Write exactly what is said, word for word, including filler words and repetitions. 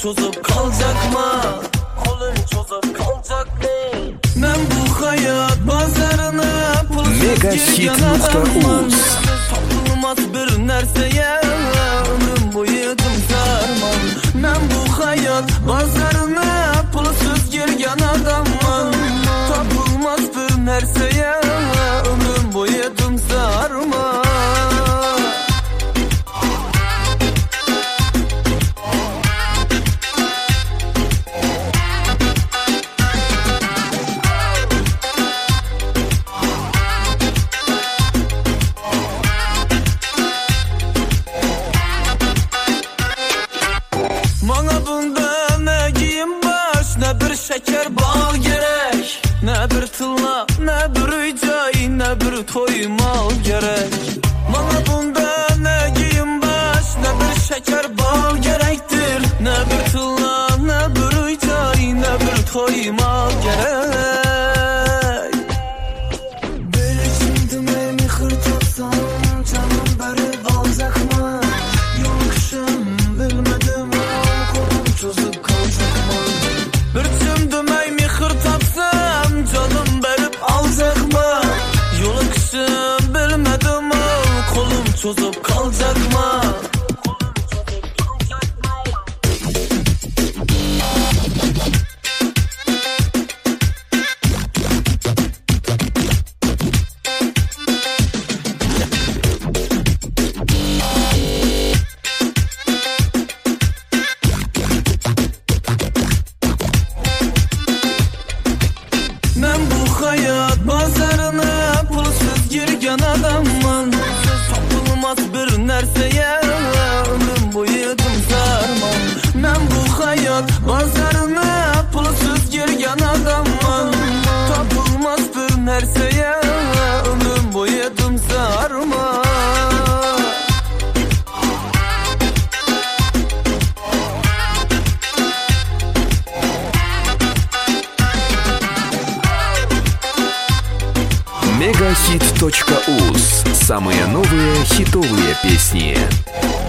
çözüp kalacak mı? Kolun çözüp kalacak mı? Ben bu hayat bazarını pulsuz girgen adamman. Satılmaz bir nerseye ömrüm boyu sarmam. Ben bu hayat bazarını pulsuz girgen adamman. Tapılmaz bir nerseye ömrüm boyu sarmam. Bana bunda ne giyim baş, ne bir şeker bal gerek, ne bir tılla, ne bir ücay, ne bir toymal gerek. Bana bunda ne giyim baş, ne bir şeker bal gerektir, ne bir tılla, ne bir ücay, ne bir toymal gerek. Böyle şimdi beni hırtatsam canım beri alacak mı? Yokşum bilmedim çözüp kalacak mı? Bir çimdimey mihir tapsam canım berip alacak mı? Yol akışım bilmedim kolum çözüp kalacak mı? Ben bu hayat bazarını pulsuz girgen adamman. Satılmaz bir nerseye ömrüm boyu sarmam. Ben bu hayat bazarını pulsuz girgen adamman. Tapılmaz bir nerseye ömrüm boyu sarmam. Мегахит точка уз. Самые новые хитовые песни.